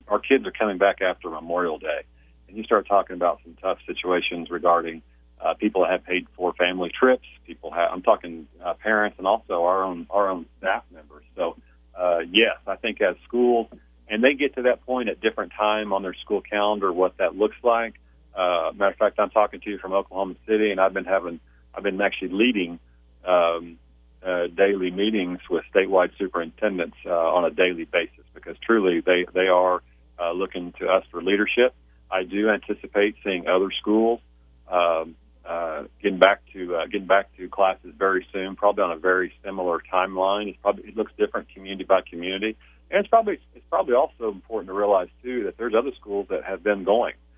our kids are coming back after Memorial Day, and you start talking about some tough situations regarding people that have paid for family trips. I'm talking parents and also our own staff members. So yes, I think as schools, and they get to that point at different time on their school calendar, what that looks like. Matter of fact, I'm talking to you from Oklahoma City, and I've been actually leading daily meetings with statewide superintendents on a daily basis, because truly they are looking to us for leadership. I do anticipate seeing other schools getting back to classes very soon, probably on a very similar timeline. It looks different community by community, and it's probably also important to realize too that there's other schools that have been going